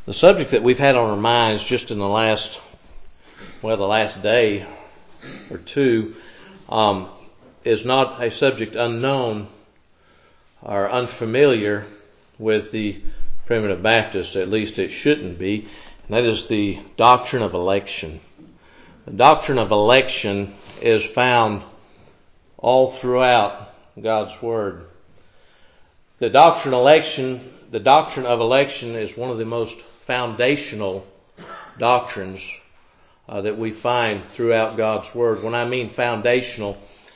The subject that we've had on our minds just in the last day or two is not a subject unknown or unfamiliar with the Primitive Baptist. At least it shouldn't be. And that is the doctrine of election. The doctrine of election is found all throughout God's Word. The doctrine of election is one of the most foundational doctrines that we find throughout God's Word. When I mean foundational,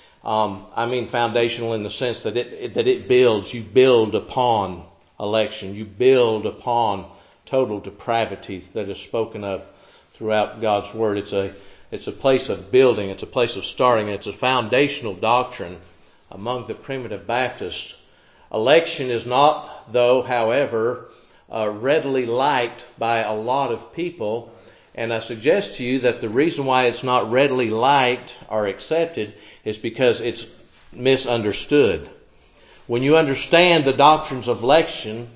I mean foundational in the sense that it builds. You build upon election. You build upon total depravity that is spoken of throughout God's Word. It's a place of building. It's a place of starting. It's a foundational doctrine among the Primitive Baptists. Election is not, though, however, readily liked by a lot of people. And I suggest to you that the reason why it's not readily liked or accepted is because it's misunderstood. When you understand the doctrines of election,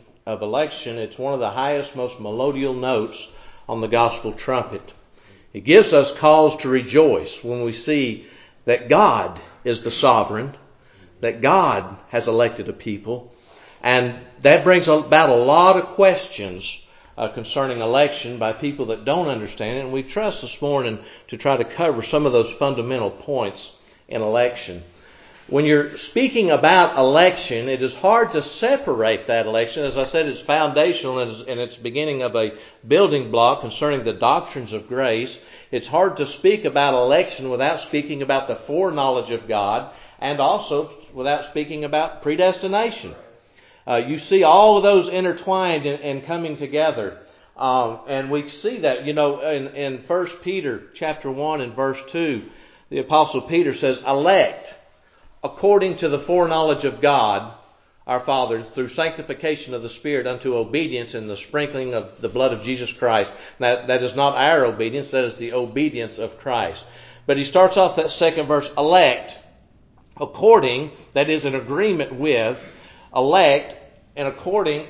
it's one of the highest, most melodial notes on the gospel trumpet. It gives us cause to rejoice when we see that God is the sovereign, that God has elected a people, and that brings about a lot of questions concerning election by people that don't understand it. And we trust this morning to try to cover some of those fundamental points in election. When you're speaking about election, it is hard to separate that election. As I said, it's foundational and it's beginning of a building block concerning the doctrines of grace. It's hard to speak about election without speaking about the foreknowledge of God and also without speaking about predestination. You see all of those intertwined and coming together. And we see that, in 1 Peter chapter 1 and verse 2, the Apostle Peter says, elect according to the foreknowledge of God, our Father, through sanctification of the Spirit unto obedience in the sprinkling of the blood of Jesus Christ. That is not our obedience, that is the obedience of Christ. But he starts off that second verse, elect, according, that is in agreement with, elect, and according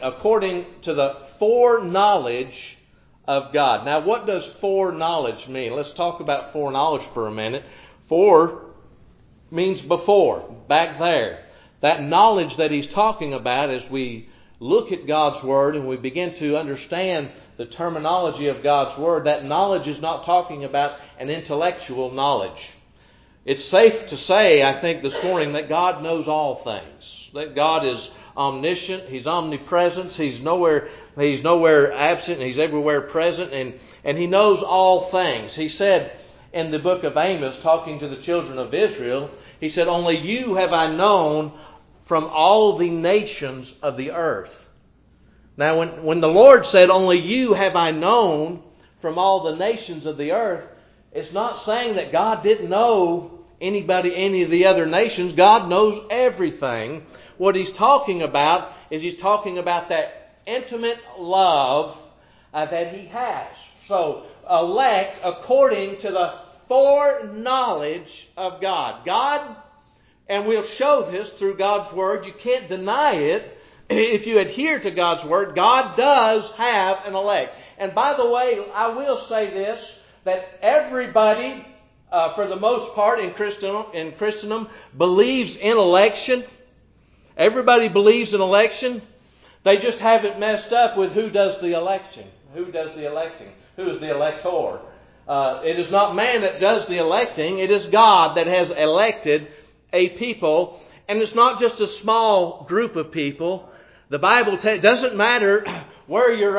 to the foreknowledge of God. Now, what does foreknowledge mean? Let's talk about foreknowledge for a minute. Fore means before, back there. That knowledge that he's talking about as we look at God's Word and we begin to understand the terminology of God's Word, that knowledge is not talking about an intellectual knowledge. It's safe to say, I think, this morning that God knows all things. That God is omniscient, He's omnipresent, He's nowhere absent, He's everywhere present, and He knows all things. He said in the book of Amos, talking to the children of Israel, He said, only you have I known from all the nations of the earth. Now, when the Lord said, only you have I known from all the nations of the earth, it's not saying that God didn't know any of the other nations. God knows everything. What He's talking about is He's talking about that intimate love that He has. So, elect according to the foreknowledge of God. God, and we'll show this through God's Word, you can't deny it. If you adhere to God's Word, God does have an elect. And by the way, I will say this, that everybody, for the most part in Christendom, believes in election. Everybody believes in election. They just have it messed up with who does the election. Who does the electing? Who is the elector? It is not man that does the electing. It is God that has elected a people. And it's not just a small group of people. The Bible it doesn't matter where you're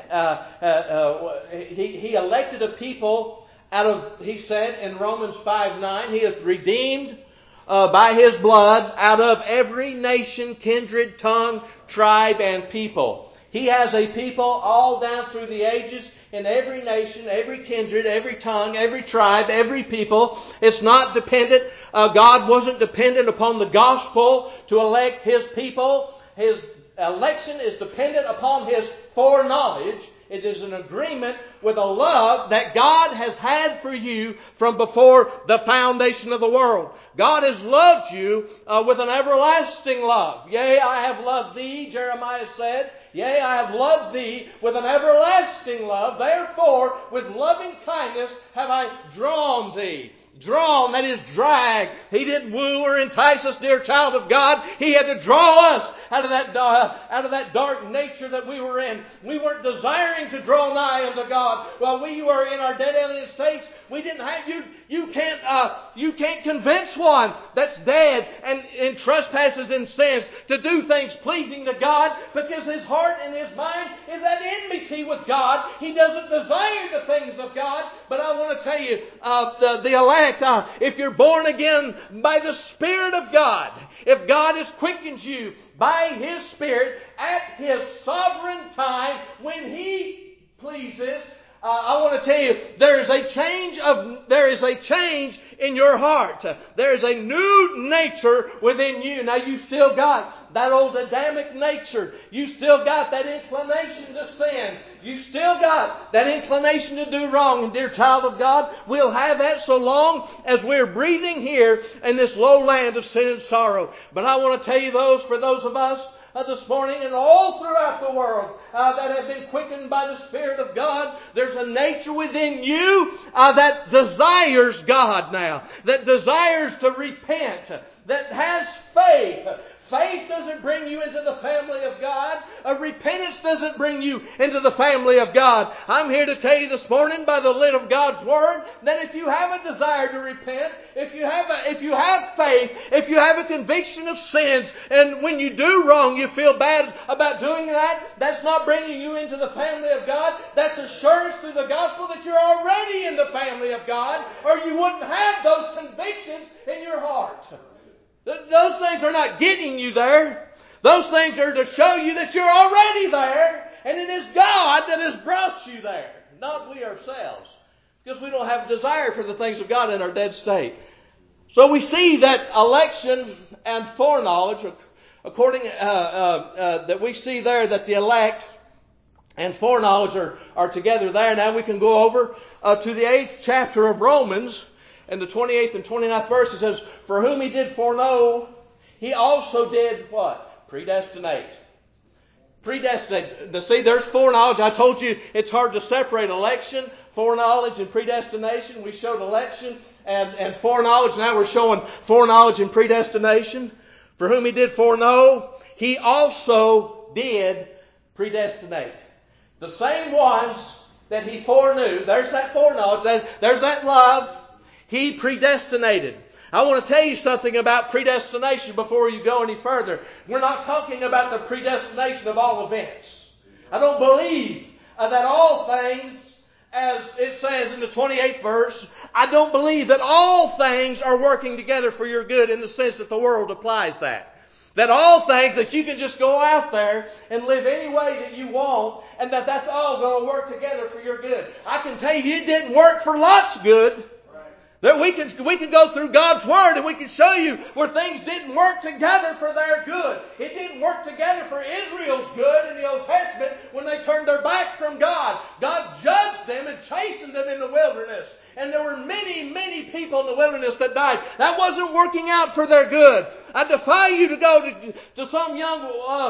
at. He elected a people out of, he said in Romans 5:9, He hath redeemed by His blood out of every nation, kindred, tongue, tribe, and people. He has a people all down through the ages in every nation, every kindred, every tongue, every tribe, every people. It's not dependent. God wasn't dependent upon the gospel to elect His people. His election is dependent upon His foreknowledge. It is an agreement with a love that God has had for you from before the foundation of the world. God has loved you with an everlasting love. Yea, I have loved thee, Jeremiah said. Yea, I have loved thee with an everlasting love. Therefore, with loving kindness have I drawn thee. Drawn, that is drag. He didn't woo or entice us, dear child of God. He had to draw us out of that dark nature that we were in. We weren't desiring to draw nigh unto God. While we were in our dead alien states, we didn't have you can't convince one that's dead and in trespasses and sins to do things pleasing to God, because his heart and his mind is at enmity with God. He doesn't desire the things of God. But I want to tell you, the elect, if you're born again by the Spirit of God, if God has quickened you by His Spirit at His sovereign time when He pleases, I want to tell you, there is a change in your heart. There is a new nature within you. Now you still got that old Adamic nature. You still got that inclination to sin. You still got that inclination to do wrong. And dear child of God, we'll have that so long as we're breathing here in this low land of sin and sorrow. But I want to tell you for those of us this morning and all throughout the world that have been quickened by the Spirit of God, there's a nature within you that desires God now, that desires to repent, that has faith. Faith doesn't bring you into the family of God. Repentance doesn't bring you into the family of God. I'm here to tell you this morning by the lid of God's Word that if you have a desire to repent, if you have faith, if you have a conviction of sins, and when you do wrong you feel bad about doing that, that's not bringing you into the family of God. That's assurance through the gospel that you're already in the family of God, or you wouldn't have those convictions in your heart. Those things are not getting you there. Those things are to show you that you're already there. And it is God that has brought you there, not we ourselves. Because we don't have a desire for the things of God in our dead state. So we see that election and foreknowledge, that we see there that the elect and foreknowledge are together there. Now we can go over to the 8th chapter of Romans. In the 28th and 29th verse, it says, "For whom He did foreknow, He also did" what? Predestinate. Predestinate. See, there's foreknowledge. I told you it's hard to separate election, foreknowledge, and predestination. We showed election and foreknowledge. Now we're showing foreknowledge and predestination. For whom He did foreknow, He also did predestinate. The same ones that He foreknew, there's that foreknowledge, there's that love, He predestinated. I want to tell you something about predestination before you go any further. We're not talking about the predestination of all events. I don't believe that all things, as it says in the 28th verse, I don't believe that all things are working together for your good in the sense that the world applies that. That all things, that you can just go out there and live any way that you want, and that's all going to work together for your good. I can tell you it didn't work for Lot's good. That we can go through God's Word and we can show you where things didn't work together for their good. It didn't work together for Israel's good in the Old Testament when they turned their backs from God. God judged them and chastened them in the wilderness. And there were many, many people in the wilderness that died. That wasn't working out for their good. I defy you to go to some young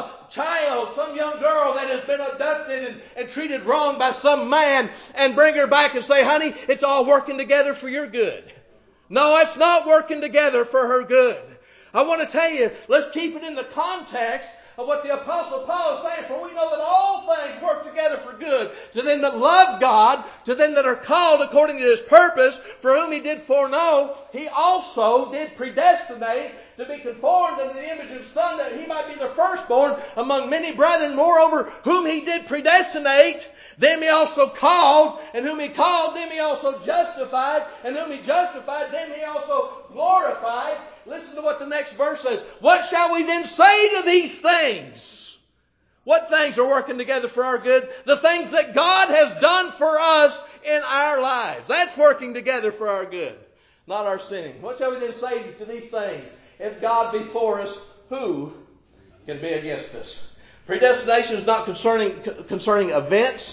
child, some young girl that has been abducted and treated wrong by some man and bring her back and say, "Honey, it's all working together for your good." No, it's not working together for her good. I want to tell you, let's keep it in the context of what the Apostle Paul is saying. "For we know that all things work together for good to them that love God, to them that are called according to His purpose, for whom He did foreknow, He also did predestinate to be conformed unto the image of His Son, that He might be the firstborn among many brethren. Moreover, whom He did predestinate, them He also called, and whom He called, them He also justified, and whom He justified, them He also glorified." Listen to what the next verse says. "What shall we then say to these things?" What things are working together for our good? The things that God has done for us in our lives. That's working together for our good, not our sinning. "What shall we then say to these things? If God be for us, who can be against us?" Predestination is not concerning events.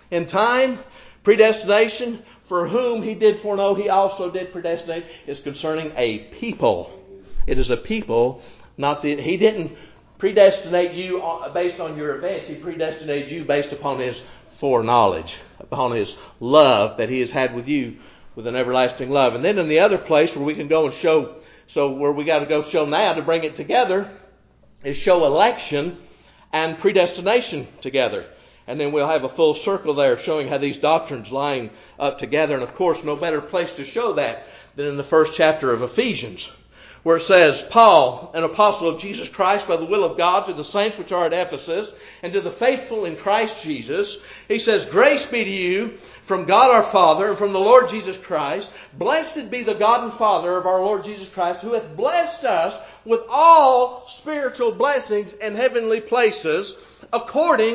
In time, predestination, for whom He did foreknow, He also did predestinate, is concerning a people. It is a people, He didn't predestinate you based on your events. He predestinated you based upon His foreknowledge, upon His love that He has had with you, with an everlasting love. And then in the other place where we can go and show, where we got to go show now to bring it together, is show election and predestination together. And then we'll have a full circle there showing how these doctrines line up together. And of course, no better place to show that than in the first chapter of Ephesians, where it says, Paul, an apostle of Jesus Christ by the will of God, to the saints which are at Ephesus, and to the faithful in Christ Jesus, he says, grace be to you from God our Father and from the Lord Jesus Christ. Blessed be the God and Father of our Lord Jesus Christ, who hath blessed us with all spiritual blessings in heavenly places, according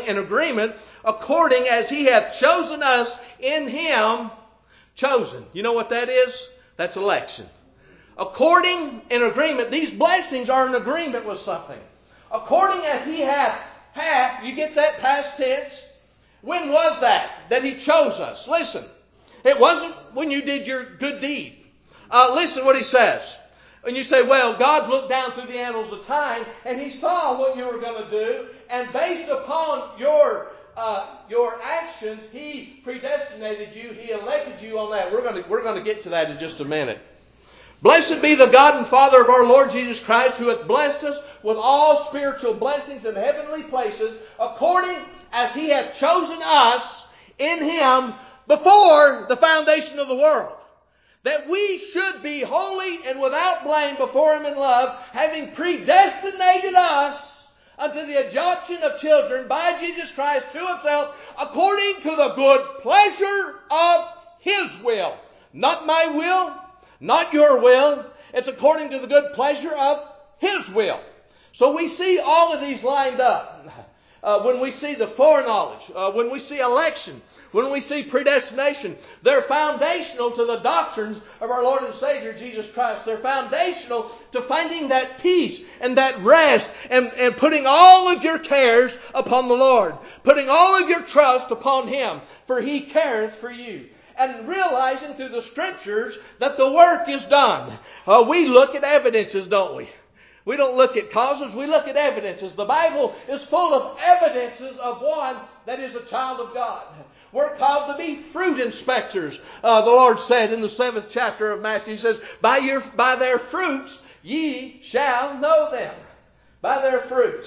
as He hath chosen us in Him. Chosen. You know what that is? That's election. According, in agreement, these blessings are in agreement with something. According as He hath, you get that past tense? When was that He chose us? Listen, it wasn't when you did your good deed. Listen what He says. And you say, well, God looked down through the annals of time and He saw what you were going to do, and based upon your actions, He predestinated you, He elected you on that. We're going to get to that in just a minute. Blessed be the God and Father of our Lord Jesus Christ, who hath blessed us with all spiritual blessings in heavenly places, according as He hath chosen us in Him before the foundation of the world, that we should be holy and without blame before Him in love, having predestinated us unto the adoption of children by Jesus Christ to Himself, according to the good pleasure of His will. Not my will, not your will. It's according to the good pleasure of His will. So we see all of these lined up. When we see the foreknowledge, when we see election, when we see predestination, they're foundational to the doctrines of our Lord and Savior Jesus Christ. They're foundational to finding that peace and that rest and putting all of your cares upon the Lord. Putting all of your trust upon Him, for He careth for you. And realizing through the Scriptures that the work is done. We look at evidences, don't we? We don't look at causes, we look at evidences. The Bible is full of evidences of one that is a child of God. We're called to be fruit inspectors. The Lord said in the 7th chapter of Matthew, He says, by their fruits ye shall know them. By their fruits.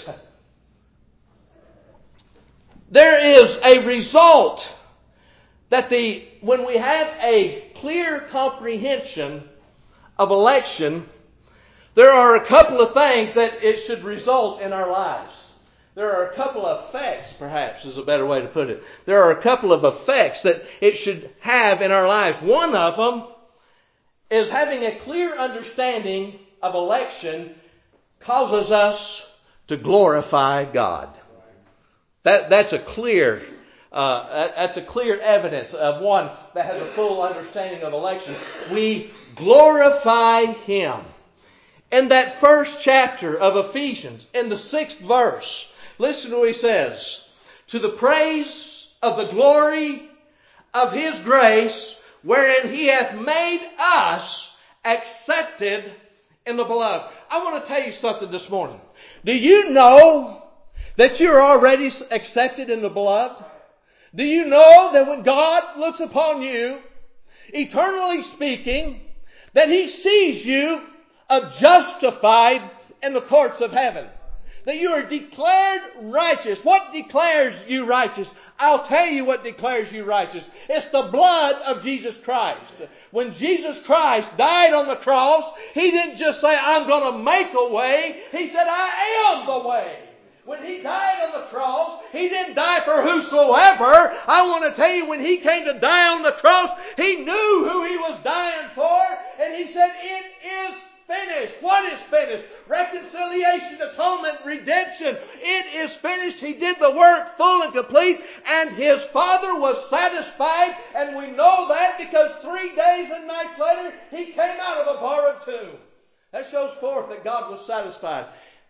There is a result that when we have a clear comprehension of election, there are a couple of things that it should result in our lives. There are a couple of effects, perhaps is a better way to put it. There are a couple of effects that it should have in our lives. One of them is having a clear understanding of election causes us to glorify God. That's a clear evidence of one that has a full understanding of election. We glorify Him. In that first chapter of Ephesians, in the 6th verse, listen to what he says. To the praise of the glory of His grace, wherein He hath made us accepted in the beloved. I want to tell you something this morning. Do you know that you're already accepted in the beloved? Do you know that when God looks upon you, eternally speaking, that He sees you justified in the courts of heaven? That you are declared righteous. What declares you righteous? I'll tell you what declares you righteous. It's the blood of Jesus Christ. When Jesus Christ died on the cross, He didn't just say, I'm going to make a way. He said, I am the way. When He died on the cross, He didn't die for whosoever. I want to tell you, when He came to die on the cross, He knew who He was dying for. And He said, it is finished. What is finished? Reconciliation, atonement, redemption. It is finished. He did the work full and complete, and His Father was satisfied. And we know that because 3 days and nights later, He came out of a borrowed tomb. That shows forth that God was satisfied.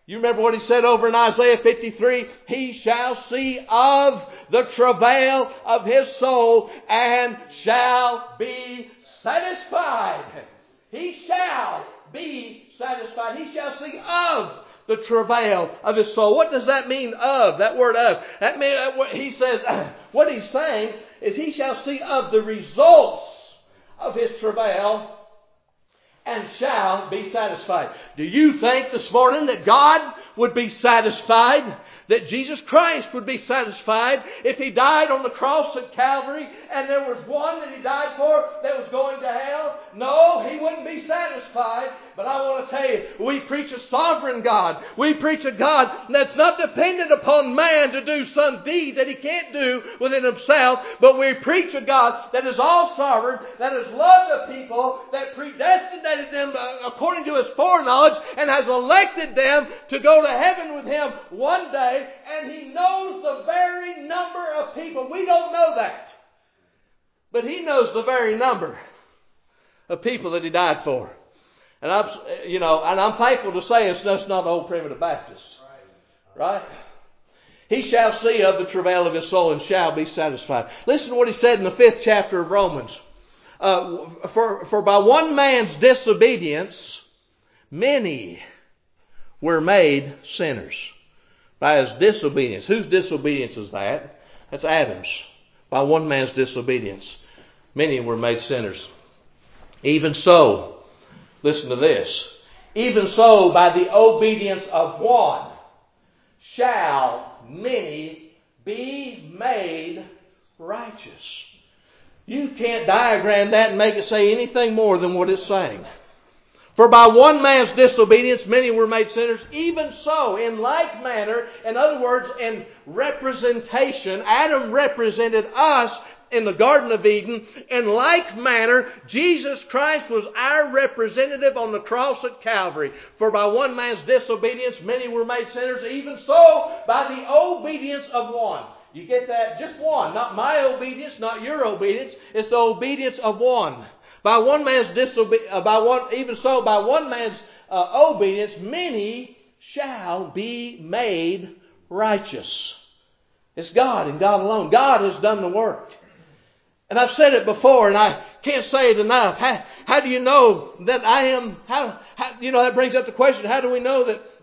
You remember what he said over in Isaiah 53? He shall see of the travail of his soul and shall be satisfied. He shall be satisfied. He shall see of the travail of his soul. What does that mean, of? That word of. That means, he says, what he's saying is he shall see of the results of his travail and shall be satisfied. Do you think this morning that God would be satisfied? That Jesus Christ would be satisfied if He died on the cross at Calvary and there was one that He died for that was going to hell? No, He wouldn't be satisfied. But I want to tell you, we preach a sovereign God. We preach a God that's not dependent upon man to do some deed that He can't do within Himself. But we preach a God that is all sovereign, that has loved the people, that predestinated them according to His foreknowledge and has elected them to go to heaven with Him one day. And He knows the very number of people. We don't know that. But He knows the very number of people that He died for. And I'm thankful to say it's just not the old primitive Baptists. Right? He shall see of the travail of his soul and shall be satisfied. Listen to what he said in the 5th chapter of Romans. For by one man's disobedience, many were made sinners. By his disobedience. Whose disobedience is that? That's Adam's. By one man's disobedience, many were made sinners. Even so, listen to this. Even so, by the obedience of one, shall many be made righteous. You can't diagram that and make it say anything more than what it's saying. For by one man's disobedience many were made sinners. Even so, in like manner, in other words, in representation, Adam represented us in the Garden of Eden. In like manner, Jesus Christ was our representative on the cross at Calvary. For by one man's disobedience many were made sinners. Even so, by the obedience of one. You get that? Just one. Not my obedience, not your obedience. It's the obedience of one. By one man's obedience, many shall be made righteous. It's God and God alone. God has done the work. And I've said it before, and I can't say it enough. How do you know that I am? That brings up the question: How do I know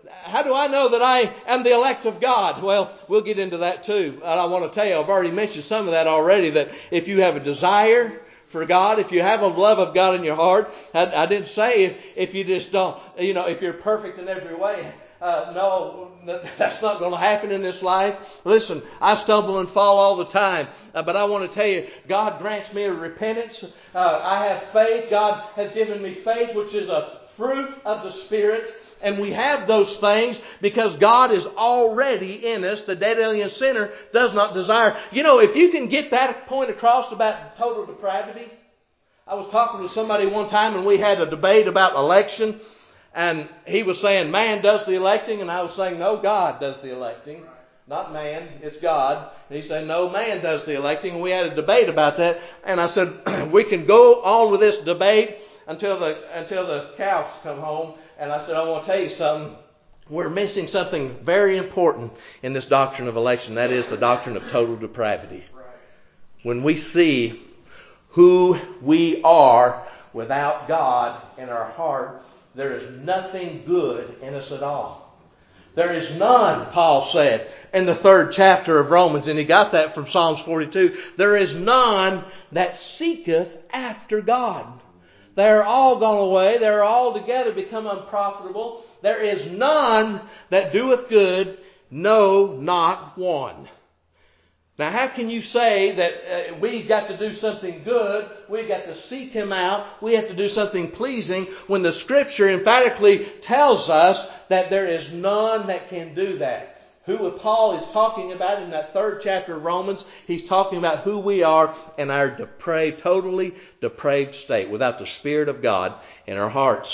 that I am the elect of God? Well, we'll get into that too. And I want to tell you, I've already mentioned some of that already. That if you have a desire for God, if you have a love of God in your heart, I didn't say if you just don't, if you're perfect in every way. No, that's not going to happen in this life. Listen, I stumble and fall all the time. But I want to tell you, God grants me a repentance. I have faith. God has given me faith, which is a fruit of the Spirit. And we have those things because God is already in us. The dead alien sinner does not desire. If you can get that point across about total depravity. I was talking to somebody one time and we had a debate about election. And he was saying man does the electing. And I was saying no, God does the electing. Not man, it's God. And he said no, man does the electing. And we had a debate about that. And I said we can go on with this debate until the cows come home. And I said, I want to tell you something. We're missing something very important in this doctrine of election. That is the doctrine of total depravity. When we see who we are without God in our heart, there is nothing good in us at all. There is none, Paul said in the 3rd chapter of Romans, and he got that from Psalms 42. There is none that seeketh after God. They're all gone away. They're all together become unprofitable. There is none that doeth good, no, not one. Now, how can you say that we've got to do something good, we've got to seek Him out, we have to do something pleasing, when the Scripture emphatically tells us that there is none that can do that? Who Paul is talking about in that 3rd chapter of Romans, he's talking about who we are in our depraved, totally depraved state, without the Spirit of God in our hearts.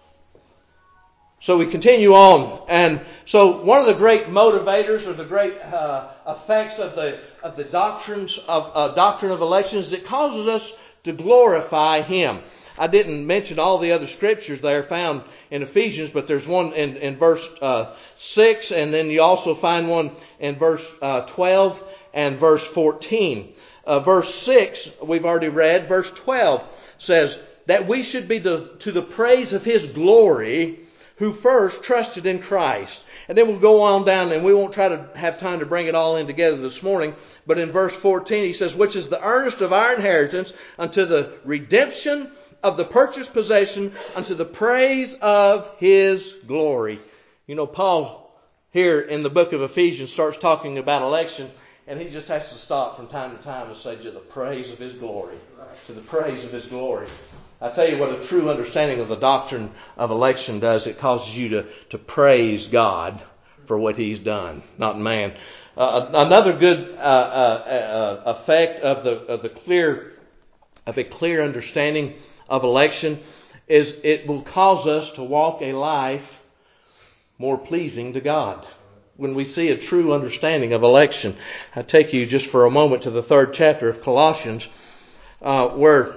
So we continue on, and so one of the great motivators or the great effects of the doctrine of election is it causes us to glorify Him. I didn't mention all the other scriptures there found in Ephesians, but there's one in verse 6, and then you also find one in verse 12 and verse 14. Verse 6, we've already read. Verse 12 says that we should be to the praise of His glory, who first trusted in Christ. And then we'll go on down, and we won't try to have time to bring it all in together this morning. But in verse 14 he says, which is the earnest of our inheritance unto the redemption of the purchased possession, unto the praise of His glory. You know, Paul here in the book of Ephesians starts talking about election, and he just has to stop from time to time and say, to the praise of His glory. To the praise of His glory. I tell you what a true understanding of the doctrine of election does. It causes you to praise God for what He's done, not man. Another good effect of a clear understanding of election is it will cause us to walk a life more pleasing to God. When we see a true understanding of election, I take you just for a moment to the 3rd chapter of Colossians, where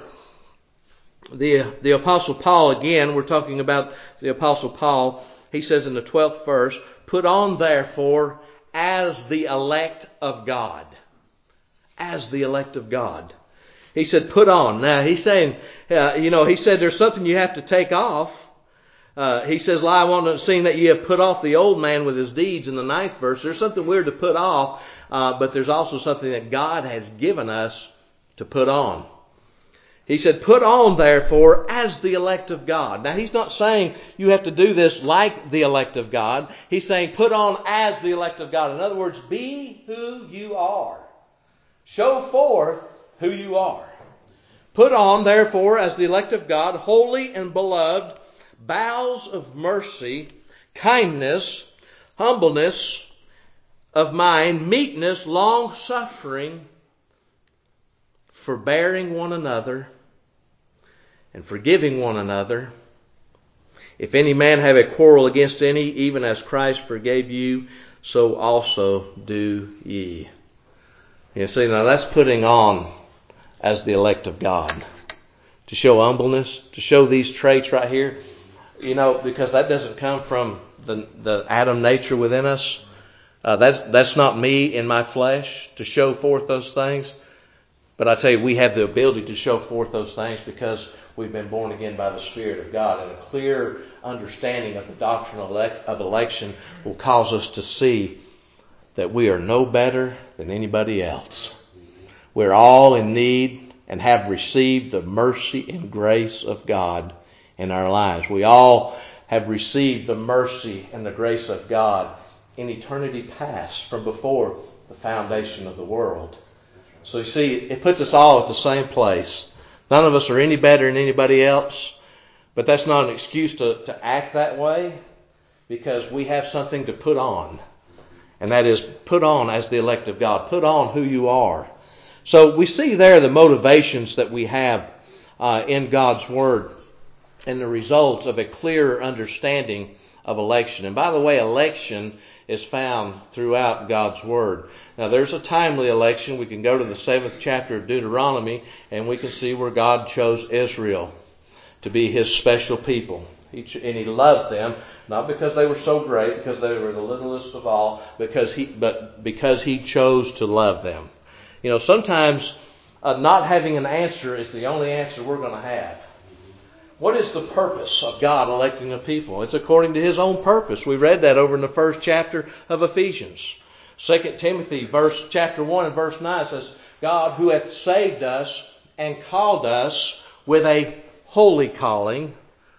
the Apostle Paul, again, we're talking about the Apostle Paul. He says in the 12th verse, put on therefore as the elect of God. As the elect of God. He said put on. Now he's saying, he said there's something you have to take off. He says, I want to see that you have put off the old man with his deeds in the 9th verse. There's something we're to put off, but there's also something that God has given us to put on. He said, put on, therefore, as the elect of God. Now, he's not saying you have to do this like the elect of God. He's saying, put on as the elect of God. In other words, be who you are. Show forth who you are. Put on, therefore, as the elect of God, holy and beloved, bowels of mercy, kindness, humbleness of mind, meekness, long-suffering, forbearing one another, and forgiving one another. If any man have a quarrel against any, even as Christ forgave you, so also do ye. You see, now that's putting on as the elect of God. To show humbleness, to show these traits right here. Because that doesn't come from the Adam nature within us. That's not me in my flesh to show forth those things. But I tell you, we have the ability to show forth those things because we've been born again by the Spirit of God. And a clear understanding of the doctrine of election will cause us to see that we are no better than anybody else. We're all in need and have received the mercy and grace of God in our lives. We all have received the mercy and the grace of God in eternity past from before the foundation of the world. So you see, it puts us all at the same place. None of us are any better than anybody else, but that's not an excuse to act that way, because we have something to put on. And that is, put on as the elect of God. Put on who you are. So we see there the motivations that we have in God's Word and the results of a clearer understanding of election. And by the way, election is found throughout God's Word. Now there's a timely election. We can go to the 7th chapter of Deuteronomy and we can see where God chose Israel to be His special people. And He loved them, not because they were so great, because they were the littlest of all, but because He chose to love them. Sometimes not having an answer is the only answer we're going to have. What is the purpose of God electing a people? It's according to His own purpose. We read that over in the 1st chapter of Ephesians. 2 Timothy chapter 1 and verse 9 says, God who hath saved us and called us with a holy calling,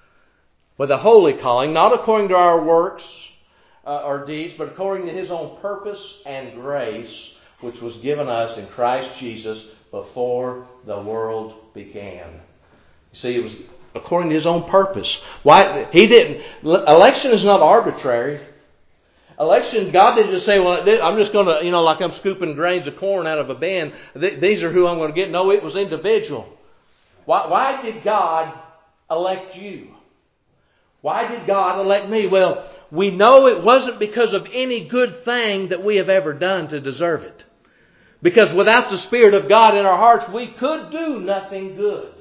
not according to our works or deeds, but according to His own purpose and grace, which was given us in Christ Jesus before the world began. You see, it was according to His own purpose. Why? Election is not arbitrary. Election, God didn't just say, well, I'm just going to, like I'm scooping grains of corn out of a bin. These are who I'm going to get. No, it was individual. Why did God elect you? Why did God elect me? Well, we know it wasn't because of any good thing that we have ever done to deserve it. Because without the Spirit of God in our hearts, we could do nothing good.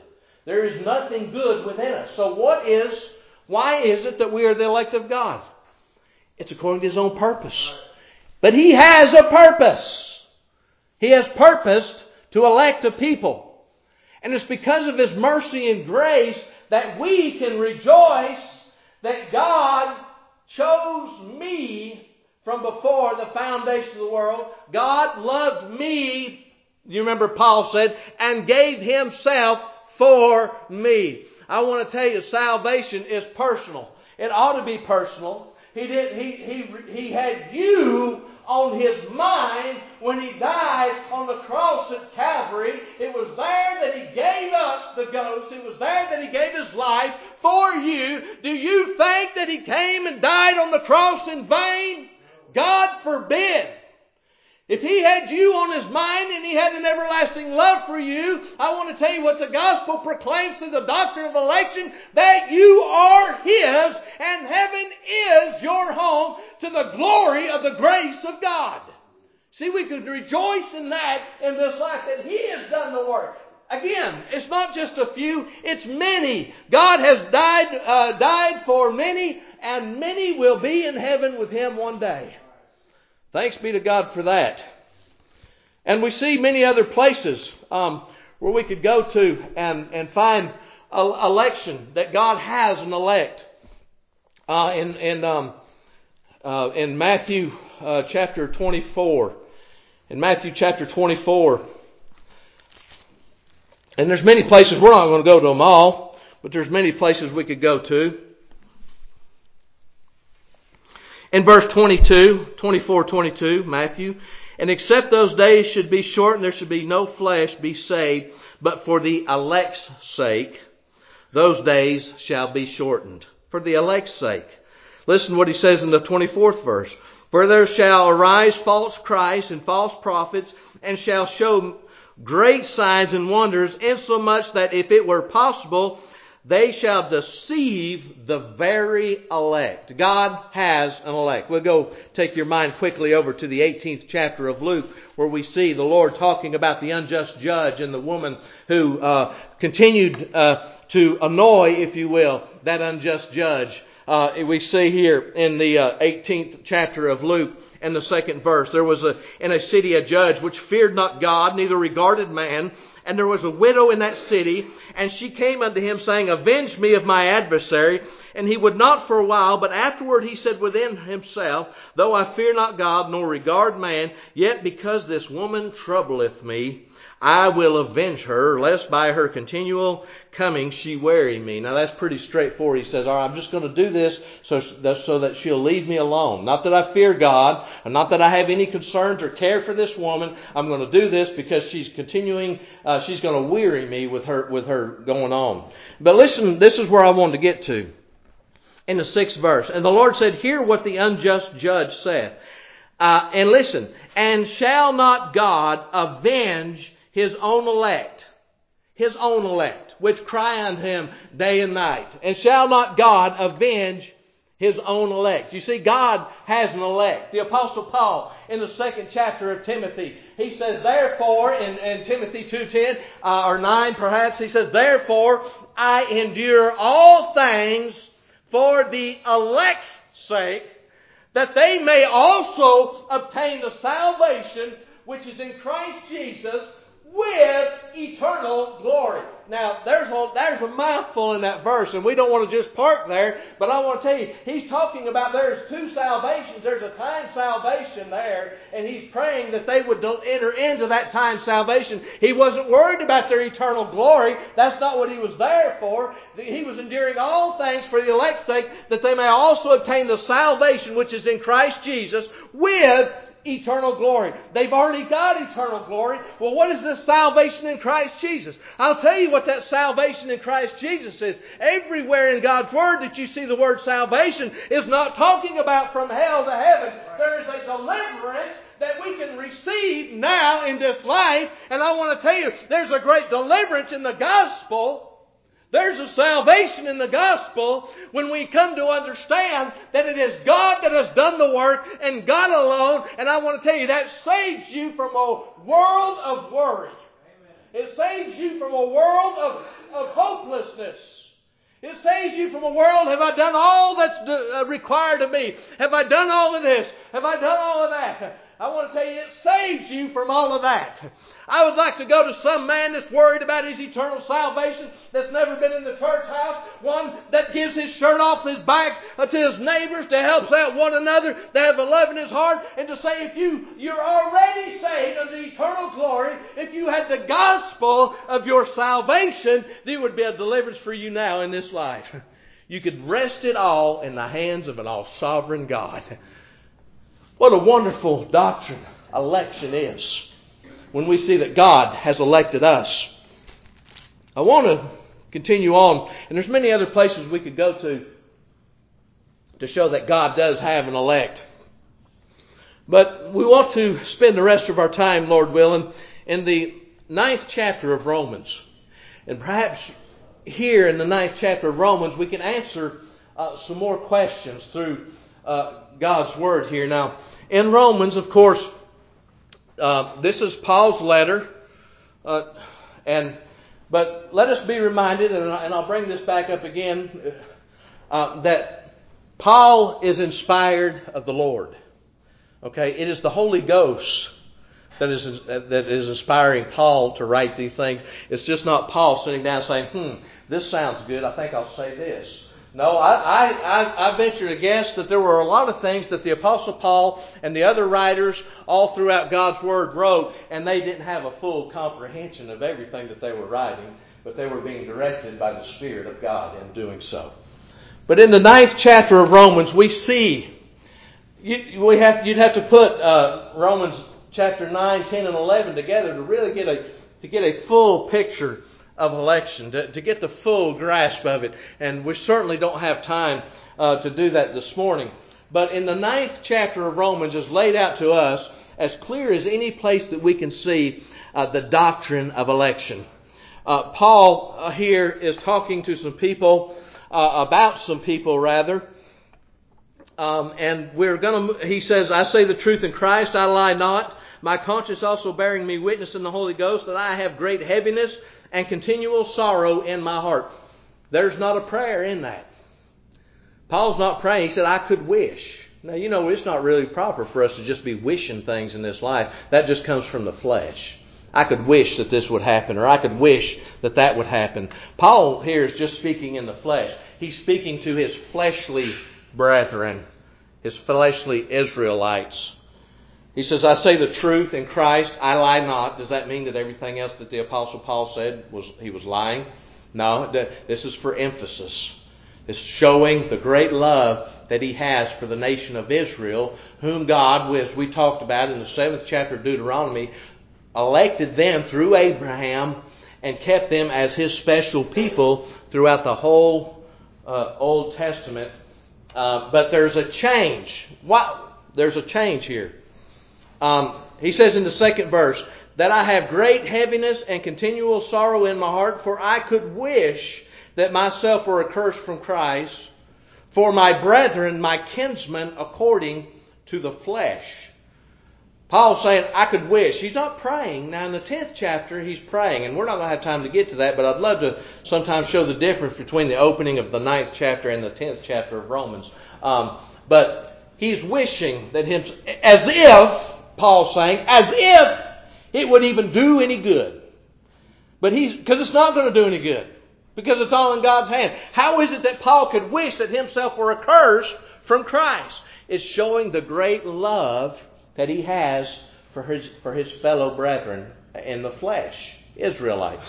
There is nothing good within us. So why is it that we are the elect of God? It's according to His own purpose. But He has a purpose. He has purposed to elect a people. And it's because of His mercy and grace that we can rejoice that God chose me from before the foundation of the world. God loved me, you remember Paul said, and gave Himself for me. I want to tell you, salvation is personal. It ought to be personal. He had you on His mind when He died on the cross at Calvary. It was there that He gave up the ghost. It was there that He gave His life for you. Do you think that He came and died on the cross in vain? God forbid. If He had you on His mind and He had an everlasting love for you, I want to tell you what the gospel proclaims through the doctrine of election, that you are His and heaven is your home to the glory of the grace of God. See, we could rejoice in that in this life, that He has done the work. Again, it's not just a few, it's many. God has died for many, and many will be in heaven with Him one day. Thanks be to God for that. And we see many other places where we could go to and find election, that God has an elect. In Matthew chapter 24. In Matthew chapter 24. And there's many places, we're not going to go to them all, but there's many places we could go to. In verse 24:22, Matthew, and except those days should be shortened, there should be no flesh be saved, but for the elect's sake, those days shall be shortened. For the elect's sake. Listen to what he says in the 24th verse. For there shall arise false Christs and false prophets, and shall show great signs and wonders, insomuch that if it were possible, they shall deceive the very elect. God has an elect. We'll go take your mind quickly over to the 18th chapter of Luke, where we see the Lord talking about the unjust judge and the woman who continued to annoy, if you will, that unjust judge. We see here in the 18th chapter of Luke, in the 2nd verse, there was in a city a judge which feared not God, neither regarded man. And there was a widow in that city, and she came unto him, saying, Avenge me of my adversary. And he would not for a while, but afterward he said within himself, Though I fear not God, nor regard man, yet because this woman troubleth me, I will avenge her, lest by her continual coming she weary me. Now that's pretty straightforward. He says, all right, I'm just going to do this so that she'll leave me alone. Not that I fear God, and not that I have any concerns or care for this woman. I'm going to do this because she's continuing, she's going to weary me with her going on. But listen, this is where I wanted to get to. In the 6th verse. And the Lord said, Hear what the unjust judge saith. And listen, and shall not God avenge His own elect, which cry unto Him day and night? And shall not God avenge His own elect? You see, God has an elect. The Apostle Paul, in the 2nd chapter of Timothy, he says, therefore, in Timothy 2:10, or 9 perhaps, he says, Therefore I endure all things for the elect's sake, that they may also obtain the salvation which is in Christ Jesus with eternal glory. Now, there's a mouthful in that verse, and we don't want to just park there, but I want to tell you, he's talking about there's two salvations. There's a time salvation there, and he's praying that they would enter into that time salvation. He wasn't worried about their eternal glory. That's not what he was there for. He was enduring all things for the elect's sake, that they may also obtain the salvation which is in Christ Jesus with eternal glory. They've already got eternal glory. Well, what is this salvation in Christ Jesus? I'll tell you what that salvation in Christ Jesus is. Everywhere in God's Word that you see the word salvation is not talking about from hell to heaven. There is a deliverance that we can receive now in this life. And I want to tell you, there's a great deliverance in the gospel. There's a salvation in the gospel when we come to understand that it is God that has done the work and God alone. And I want to tell you, that saves you from a world of worry. It saves you from a world of hopelessness. It saves you from a world, have I done all that's required of me? Have I done all of this? Have I done all of that? I want to tell you, it saves you from all of that. I would like to go to some man that's worried about his eternal salvation, that's never been in the church house, one that gives his shirt off his back to his neighbors, to help out one another, to have a love in his heart, and to say, if you're already saved unto eternal glory, if you had the gospel of your salvation, there would be a deliverance for you now in this life. You could rest it all in the hands of an all-sovereign God. What a wonderful doctrine election is, when we see that God has elected us. I want to continue on, and there's many other places we could go to show that God does have an elect. But we want to spend the rest of our time, Lord willing, in the 9th chapter of Romans. And perhaps here in the 9th chapter of Romans we can answer some more questions through God's Word here. Now, in Romans, of course, this is Paul's letter, but let us be reminded, and I'll bring this back up again, that Paul is inspired of the Lord. Okay, it is the Holy Ghost that is inspiring Paul to write these things. It's just not Paul sitting down saying, this sounds good, I think I'll say this. No, I venture to guess that there were a lot of things that the Apostle Paul and the other writers all throughout God's Word wrote, and they didn't have a full comprehension of everything that they were writing, but they were being directed by the Spirit of God in doing so. But in the 9th chapter of Romans, we see, you'd have to put Romans chapter 9, 10, and 11 together to really get a full picture of election, to get the full grasp of it. And we certainly don't have time to do that this morning. But in the 9th chapter of Romans is laid out to us as clear as any place that we can see the doctrine of election. Paul here is talking to some people, about some people rather. And he says, I say the truth in Christ, I lie not. My conscience also bearing me witness in the Holy Ghost that I have great heaviness and continual sorrow in my heart. There's not a prayer in that. Paul's not praying. He said, I could wish. Now, it's not really proper for us to just be wishing things in this life. That just comes from the flesh. I could wish that this would happen, or I could wish that that would happen. Paul here is just speaking in the flesh. He's speaking to his fleshly brethren, his fleshly Israelites. He says, I say the truth in Christ, I lie not. Does that mean that everything else that the Apostle Paul said he was lying? No, this is for emphasis. It's showing the great love that he has for the nation of Israel, whom God, as we talked about in the 7th chapter of Deuteronomy, elected them through Abraham and kept them as his special people throughout the whole Old Testament. But there's a change. There's a change here. He says in the 2nd verse, that I have great heaviness and continual sorrow in my heart, for I could wish that myself were accursed from Christ, for my brethren, my kinsmen, according to the flesh. Paul's saying, I could wish. He's not praying. Now in the 10th chapter, he's praying, and we're not going to have time to get to that, but I'd love to sometimes show the difference between the opening of the 9th chapter and the 10th chapter of Romans. But he's wishing that as if, Paul's saying, as if it would even do any good. But because it's not going to do any good. Because it's all in God's hand. How is it that Paul could wish that himself were accursed from Christ? It's showing the great love that he has for his fellow brethren in the flesh, Israelites.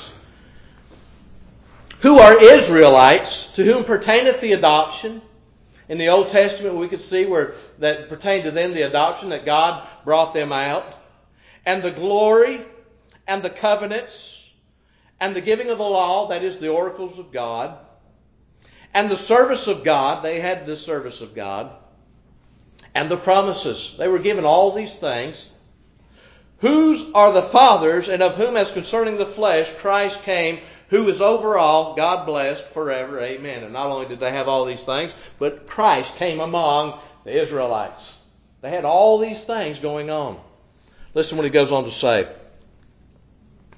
Who are Israelites, to whom pertaineth the adoption? In the Old Testament, we could see where that pertained to them the adoption, that God brought them out, and the glory, and the covenants, and the giving of the law, that is the oracles of God, and the service of God. They had the service of God, and the promises. They were given all these things. Whose are the fathers, and of whom, as concerning the flesh, Christ came, who is over all, God blessed forever. Amen. And not only did they have all these things, but Christ came among the Israelites. They had all these things going on. Listen what he goes on to say.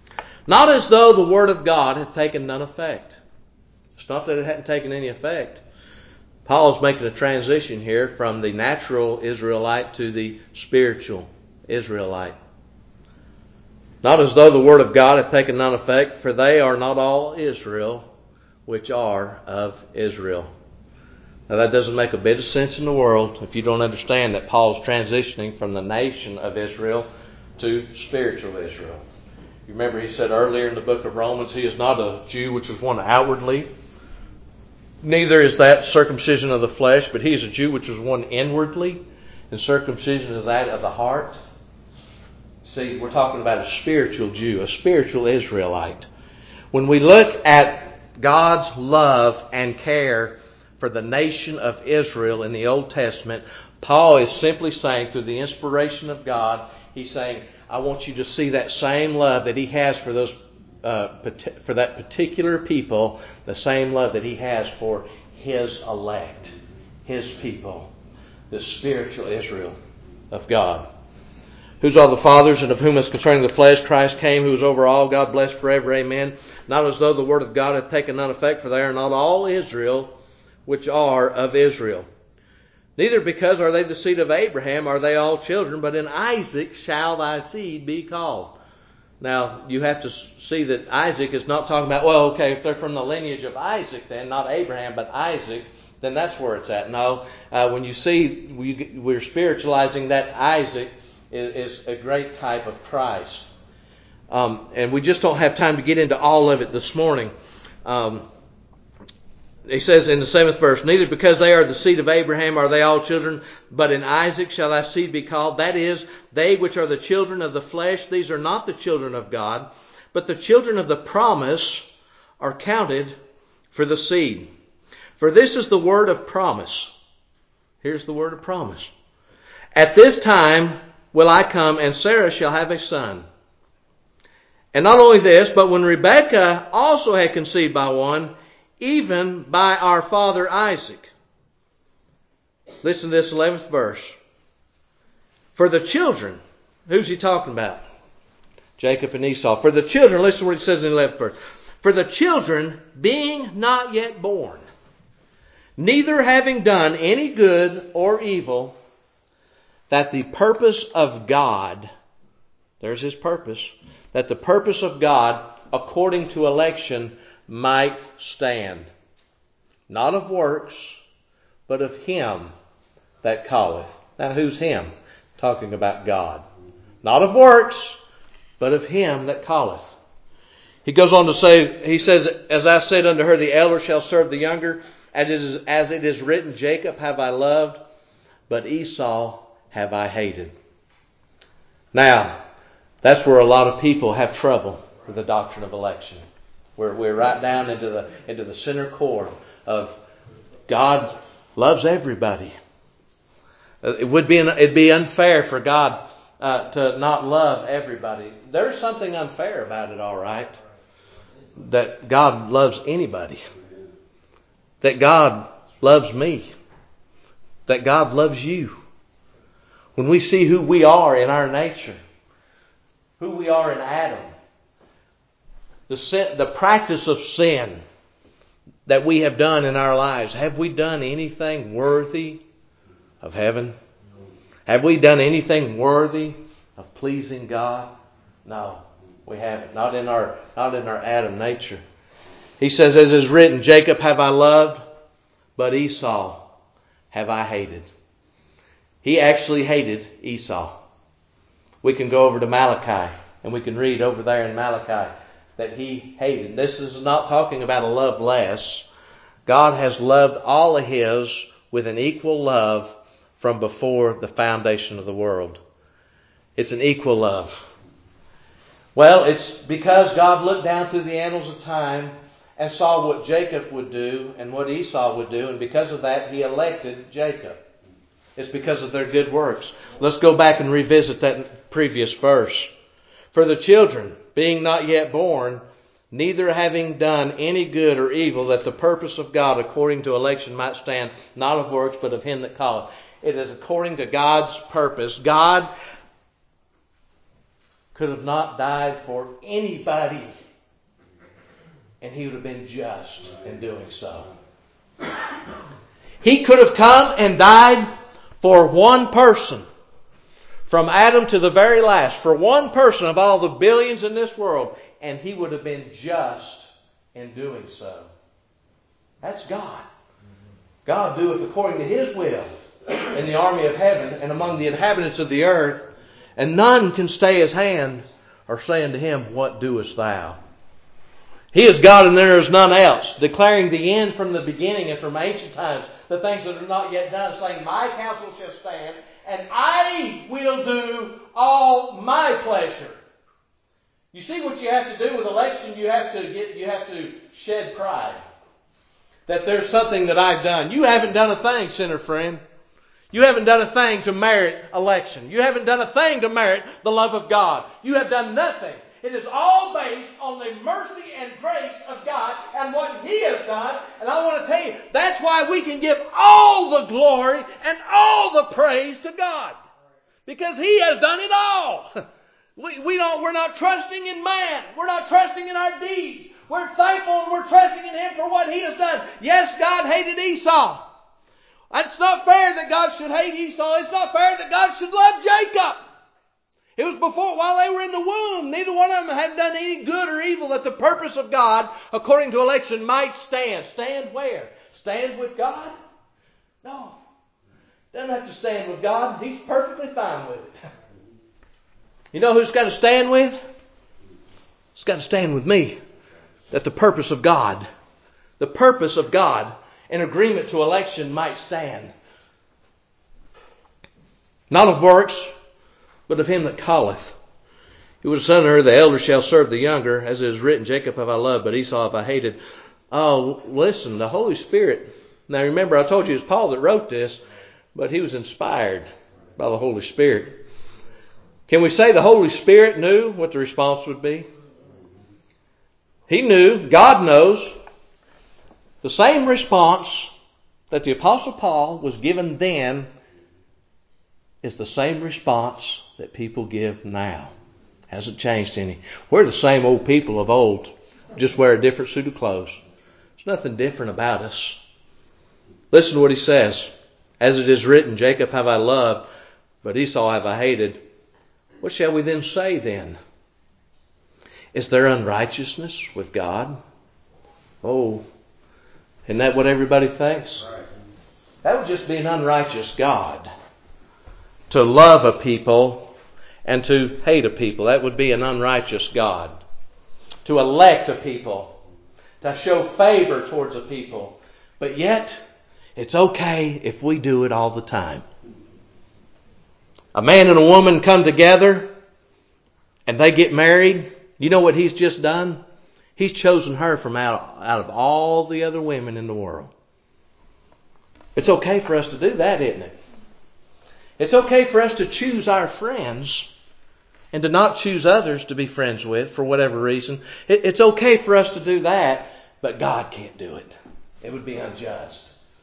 Not as though the Word of God had taken none effect. It's not that it hadn't taken any effect. Paul is making a transition here from the natural Israelite to the spiritual Israelite. Not as though the Word of God had taken none effect, for they are not all Israel which are of Israel. Now that doesn't make a bit of sense in the world if you don't understand that Paul's transitioning from the nation of Israel to spiritual Israel. You remember he said earlier in the book of Romans, he is not a Jew which is one outwardly, neither is that circumcision of the flesh, but he is a Jew which is one inwardly, and circumcision is that of the heart. See, we're talking about a spiritual Jew, a spiritual Israelite. When we look at God's love and care for the nation of Israel in the Old Testament, Paul is simply saying, through the inspiration of God, he's saying, I want you to see that same love that he has for those for that particular people, the same love that he has for his elect, his people, the spiritual Israel of God. Whose are the fathers, and of whom as concerning the flesh Christ came, who is over all, God blessed forever, amen. Not as though the word of God had taken none effect, for they are not all Israel which are of Israel. Neither because are they the seed of Abraham are they all children, but in Isaac shall thy seed be called. Now, you have to see that Isaac is not talking about, well, okay, if they're from the lineage of Isaac then, not Abraham, but Isaac, then that's where it's at. No, when you see, we're spiritualizing that Isaac is a great type of Christ. And we just don't have time to get into all of it this morning. He says in the 7th verse, neither because they are the seed of Abraham are they all children, but in Isaac shall thy seed be called. That is, they which are the children of the flesh, these are not the children of God, but the children of the promise are counted for the seed. For this is the word of promise. Here's the word of promise. At this time will I come, and Sarah shall have a son. And not only this, but when Rebekah also had conceived by one, even by our father Isaac. Listen to this 11th verse. For the children, who's he talking about? Jacob and Esau. For the children, listen to what he says in the 11th verse. For the children, being not yet born, neither having done any good or evil, that the purpose of God, there's his purpose, that the purpose of God, according to election, might stand. Not of works, but of him that calleth. Now who's him? Talking about God. Not of works, but of him that calleth. He goes on to say, he says, as I said unto her, the elder shall serve the younger, as it is written, Jacob have I loved, but Esau have I hated. Now, that's where a lot of people have trouble with the doctrine of election. We're right down into the center core of God loves everybody. It'd be unfair for God to not love everybody. There's something unfair about it, all right. That God loves anybody. That God loves me. That God loves you. When we see who we are in our nature, who we are in Adam, the practice of sin that we have done in our lives, have we done anything worthy of heaven? Have we done anything worthy of pleasing God? No, we haven't. Not in our Adam nature. He says, as is written, Jacob have I loved, but Esau have I hated. He actually hated Esau. We can go over to Malachi and we can read over there in Malachi that he hated. This is not talking about a love less. God has loved all of his with an equal love from before the foundation of the world. It's an equal love. Well, it's because God looked down through the annals of time and saw what Jacob would do and what Esau would do, and because of that, he elected Jacob. It's because of their good works. Let's go back and revisit that previous verse. For the children, being not yet born, neither having done any good or evil, that the purpose of God according to election might stand, not of works, but of him that calleth. It is according to God's purpose. God could have not died for anybody, and He would have been just in doing so. He could have come and died for one person, from Adam to the very last, for one person of all the billions in this world, and He would have been just in doing so. That's God. God doeth according to His will in the army of heaven and among the inhabitants of the earth, and none can stay His hand or say unto Him, What doest thou? He is God and there is none else, declaring the end from the beginning and from ancient times, the things that are not yet done, saying, My counsel shall stand, and I will do all my pleasure. You see what you have to do with election? You have to shed pride. That there's something that I've done. You haven't done a thing, sinner friend. You haven't done a thing to merit election. You haven't done a thing to merit the love of God. You have done nothing. It is all based on the mercy and grace of God and what He has done. And I want to tell you, that's why we can give all the glory and all the praise to God. Because He has done it all. We're not trusting in man. We're not trusting in our deeds. We're thankful and we're trusting in Him for what He has done. Yes, God hated Esau. It's not fair that God should hate Esau. It's not fair that God should love Jacob. It was before, while they were in the womb. Neither one of them had done any good or evil, that the purpose of God, according to election, might stand. Stand where? Stand with God? No. Doesn't have to stand with God. He's perfectly fine with it. You know who's got to stand with? It's got to stand with me. That the purpose of God, in agreement to election, might stand. Not of works, but of Him that calleth. He was a son of her, the elder shall serve the younger, as it is written, Jacob have I loved, but Esau have I hated. Oh, listen, the Holy Spirit. Now remember, I told you it was Paul that wrote this, but he was inspired by the Holy Spirit. Can we say the Holy Spirit knew what the response would be? He knew, God knows, the same response that the Apostle Paul was given then is the same response that people give now. Hasn't changed any. We're the same old people of old, just wear a different suit of clothes. There's nothing different about us. Listen to what he says. As it is written, Jacob have I loved, but Esau have I hated. What shall we then say then? Is there unrighteousness with God? Oh, isn't that what everybody thinks? That would just be an unrighteous God. To love a people and to hate a people. That would be an unrighteous God. To elect a people. To show favor towards a people. But yet, it's okay if we do it all the time. A man and a woman come together and they get married. You know what he's just done? He's chosen her from out of all the other women in the world. It's okay for us to do that, isn't it? It's okay for us to choose our friends and to not choose others to be friends with for whatever reason. It's okay for us to do that, but God can't do it. It would be unjust.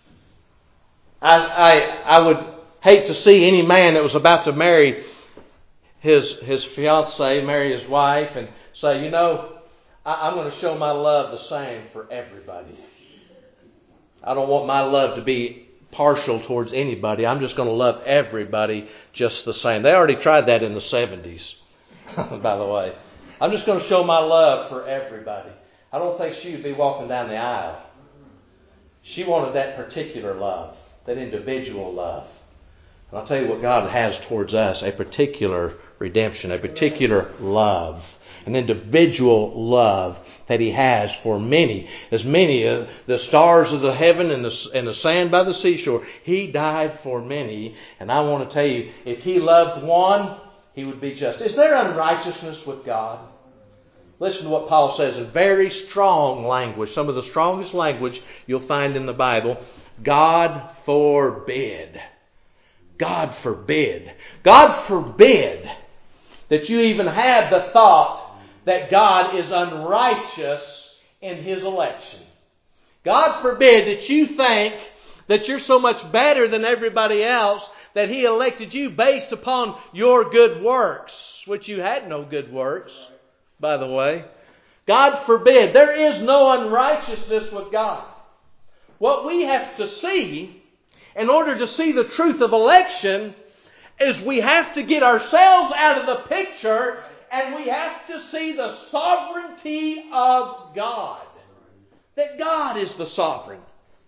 I would hate to see any man that was about to marry his fiancée, marry his wife, and say, you know, I'm going to show my love the same for everybody. I don't want my love to be partial towards anybody. I'm just going to love everybody just the same. They already tried that in the 70s, by the way. I'm just going to show my love for everybody. I don't think she would be walking down the aisle. She wanted that particular love, that individual love. And I'll tell you what God has towards us, a particular redemption, a particular love. An individual love that He has for many. As many, the stars of the heaven and the sand by the seashore. He died for many. And I want to tell you, if He loved one, He would be just. Is there unrighteousness with God? Listen to what Paul says in very strong language. Some of the strongest language you'll find in the Bible. God forbid. God forbid. God forbid that you even have the thought that God is unrighteous in His election. God forbid that you think that you're so much better than everybody else that He elected you based upon your good works, which you had no good works, by the way. God forbid. There is no unrighteousness with God. What we have to see, in order to see the truth of election, is we have to get ourselves out of the picture and we have to see the sovereignty of God. That God is the sovereign.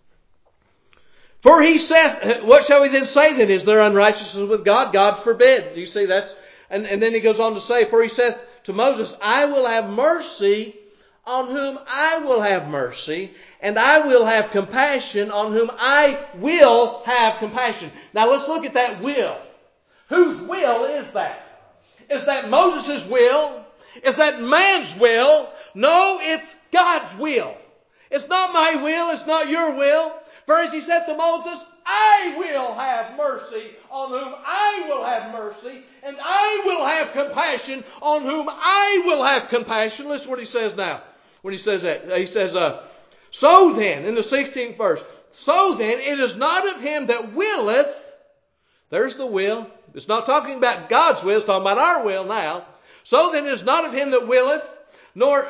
For He saith, what shall we then say then? Is there unrighteousness with God? God forbid. You see, that's, and then He goes on to say, for He saith to Moses, I will have mercy on whom I will have mercy, and I will have compassion on whom I will have compassion. Now let's look at that will. Whose will is that? Is that Moses' will? Is that man's will? No, it's God's will. It's not my will, it's not your will. For as He said to Moses, I will have mercy on whom I will have mercy, and I will have compassion on whom I will have compassion. Listen to what He says now. When He says that, He says, so then, in the 16th verse, so then it is not of him that willeth, there's the will. It's not talking about God's will, it's talking about our will now. So then it is not of him that willeth, nor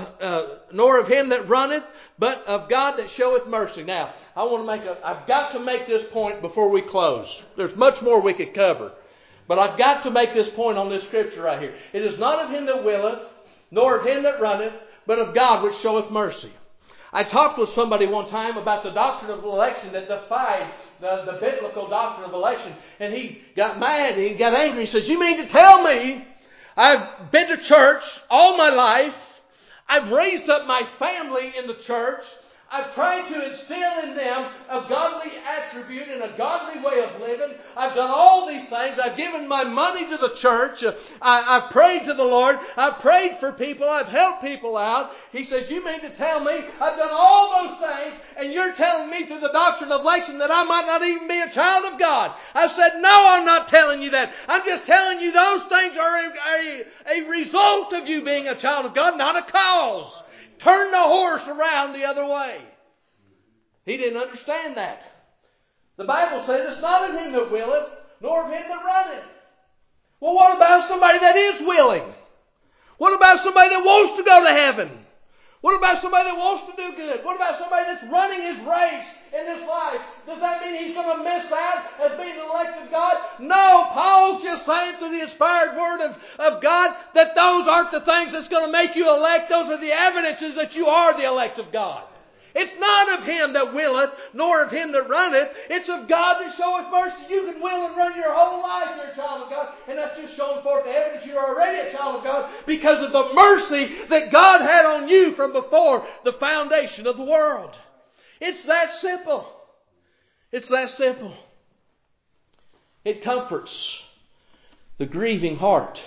of him that runneth, but of God that showeth mercy. Now, I've got to make this point before we close. There's much more we could cover. But I've got to make this point on this scripture right here. It is not of him that willeth, nor of him that runneth, but of God which showeth mercy. I talked with somebody one time about the doctrine of election that defied the biblical doctrine of election. And he got mad, he got angry. He says, you mean to tell me I've been to church all my life, I've raised up my family in the church, I've tried to instill in them a godly attribute and a godly way of living. I've done all these things. I've given my money to the church. I've prayed to the Lord. I've prayed for people. I've helped people out. He says, you mean to tell me I've done all those things and you're telling me through the doctrine of election that I might not even be a child of God? I said, no, I'm not telling you that. I'm just telling you those things are a result of you being a child of God, not a cause. Turn the horse around the other way. He didn't understand that. The Bible says it's not of him that willeth, nor of him that runneth. Well, what about somebody that is willing? What about somebody that wants to go to heaven? What about somebody that wants to do good? What about somebody that's running his race in this life? Does that mean he's going to miss out as being an elect of God? No, Paul's just saying through the inspired word of God that those aren't the things that's going to make you elect. Those are the evidences that you are the elect of God. It's not of him that willeth, nor of him that runneth. It's of God that showeth mercy. You can will and run your whole life, you're a child of God. And that's just showing forth the evidence you're already a child of God because of the mercy that God had on you from before the foundation of the world. It's that simple. It's that simple. It comforts the grieving heart.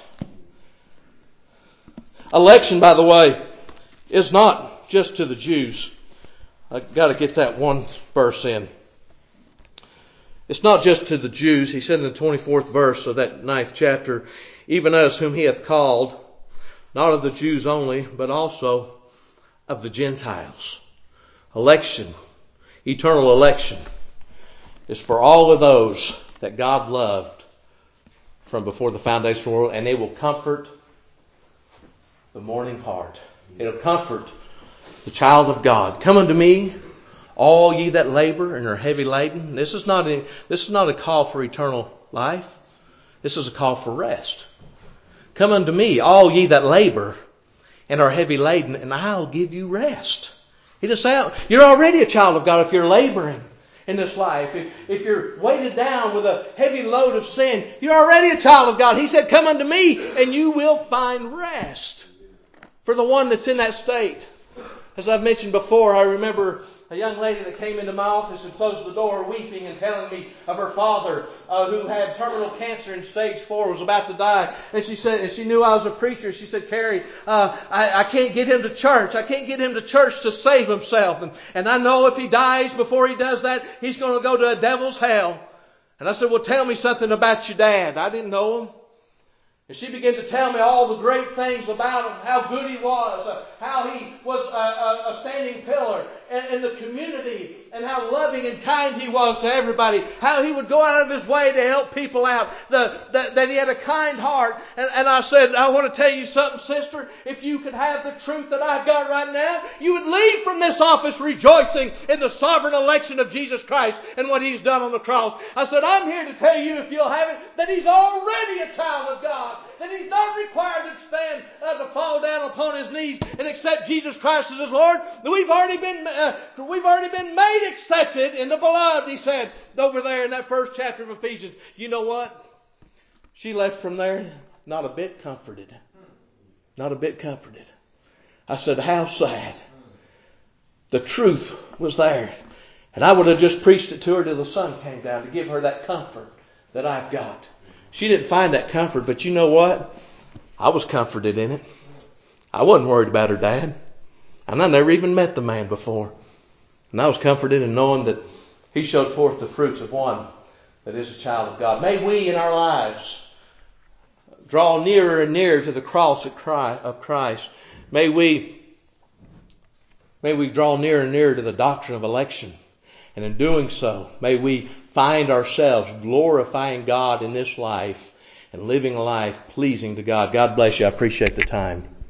Election, by the way, is not just to the Jews. I've got to get that one verse in. It's not just to the Jews. He said in the 24th verse of that 9th chapter, even us whom he hath called, not of the Jews only, but also of the Gentiles. Election, eternal election, is for all of those that God loved from before the foundation of the world, and it will comfort the mourning heart. It'll comfort the child of God. Come unto me, all ye that labor and are heavy laden. This is not a call for eternal life. This is a call for rest. Come unto me, all ye that labor and are heavy laden, and I'll give you rest. He just said, you're already a child of God if you're laboring in this life. If you're weighted down with a heavy load of sin, you're already a child of God. He said, come unto me, and you will find rest for the one that's in that state. As I've mentioned before, I remember a young lady that came into my office and closed the door weeping and telling me of her father who had terminal cancer in stage 4, was about to die. And she said, and she knew I was a preacher. She said, Kerry, I can't get him to church. I can't get him to church to save himself. And I know if he dies before he does that, he's going to go to a devil's hell. And I said, well, tell me something about your dad. I didn't know him. And she began to tell me all the great things about him, how good he was, how he was a standing pillar. in the community and how loving and kind he was to everybody. How he would go out of his way to help people out. That he had a kind heart. And I said, I want to tell you something, sister. If you could have the truth that I've got right now, you would leave from this office rejoicing in the sovereign election of Jesus Christ and what He's done on the cross. I said, I'm here to tell you, if you'll have it, that He's already a child of God. That He's not required to stand, to fall down upon His knees and accept Jesus Christ as His Lord. We've already been made accepted in the beloved, he said, over there in that first chapter of Ephesians. You know what? She left from there not a bit comforted. Not a bit comforted. I said, how sad. The truth was there. And I would have just preached it to her till the sun came down to give her that comfort that I've got. She didn't find that comfort, but you know what? I was comforted in it. I wasn't worried about her dad. And I never even met the man before. And I was comforted in knowing that he showed forth the fruits of one that is a child of God. May we in our lives draw nearer and nearer to the cross of Christ. May we draw nearer and nearer to the doctrine of election. And in doing so, may we find ourselves glorifying God in this life and living a life pleasing to God. God bless you. I appreciate the time.